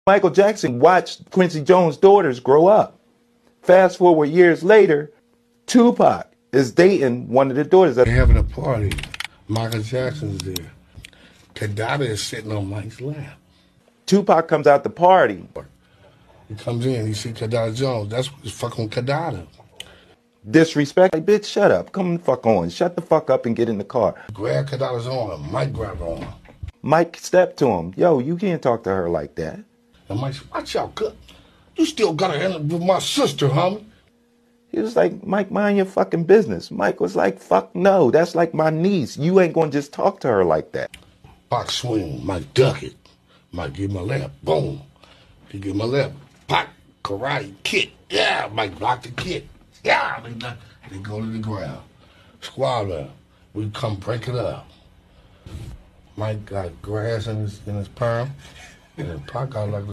Michael Jackson watched Quincy Jones' daughters grow up. Fast forward years later, Tupac is dating one of the daughters. They're having a party. Michael Jackson's there. Kidada is sitting on Mike's lap. Tupac comes out the party. He comes in, he sees Kidada Jones. That's what's fucking Kidada. Disrespect. Like, bitch, shut up. Come the fuck on. Shut the fuck up and get in the car. Grab Kidada's arm. Mike grabbed her arm. Mike stepped to him. Yo, you can't talk to her like that. And Mike said, watch out, cut. You still got to handle with my sister, homie. He was like, Mike, mind your fucking business. Mike was like, fuck no. That's like my niece. You ain't gonna just talk to her like that. Pac swing. Mike duck it. Mike give him a left. Boom. He give him a left. Pac karate kick. Yeah. Mike block the kick. Yeah. They go to the ground. Squabble. We come break it up. Mike got grass in his perm. And Pac got like